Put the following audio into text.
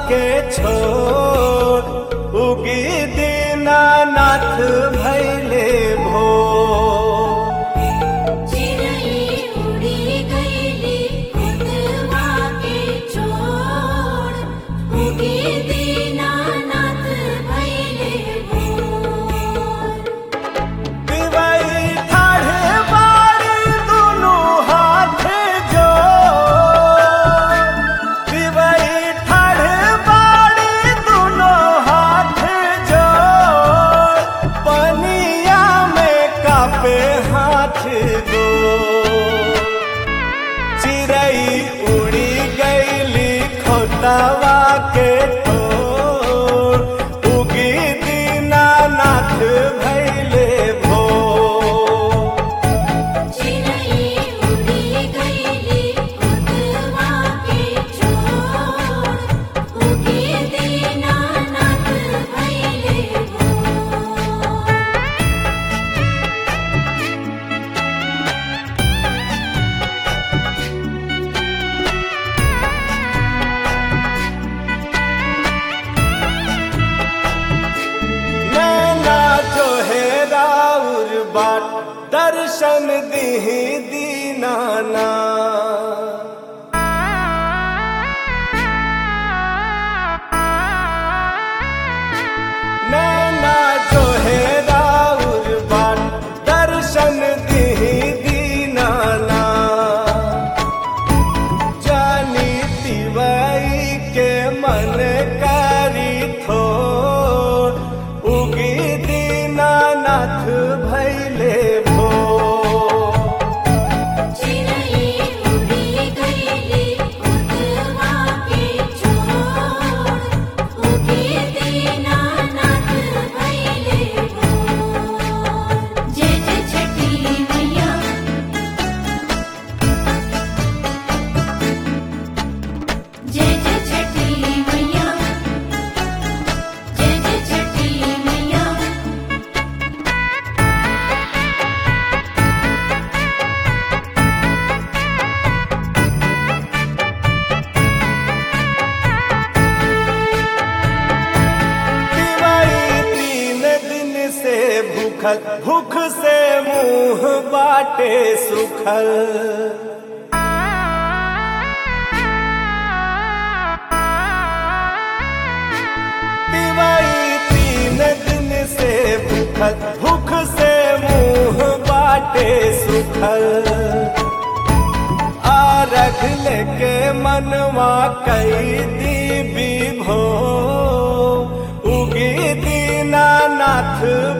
के छोड़ उगी दीनानाथ भैले भोर। चिरई उड़ी गईली खुदवा के छोड़ उगी दीनानाथ भैले भोर। दिवई ठाढ़े बाड़ी दुनू हाथ जोड़, दिवई ठाढ़े बाड़ी दुनू हाथ जोड़, पनिया में कापे हाथ दो। चिरई उड़ी गईली खोतवा के ठोर उगी दीनानाथ भैले भोर। चिरई उड़ी गईली खुदवा के छोड़ उगी दीनानाथ भैले भोर। नैना जो है राउर बाट दर्शन दीही दीनाना। नैना जो है राउर बाट दर्शन दीही दीनाना। जानी तिवई के मन करी थोर उगी दीनानाथ भैले भोर। चिरई उड़ी गईली खुदवा के छोड़ उगी दीनानाथ भैले भोर। जय जय छठी मैया, जय जय छठी मैया, जय जय छठी मैया। दिवाई 3 दिन से भूखल, भूख से मुंह बाटे सुखल। दिवाई 3 दिन से भूखल, भूख से मुंह बाटे सुखल। आरख लेके मनवा कई दी विभो उगी दीनानाथ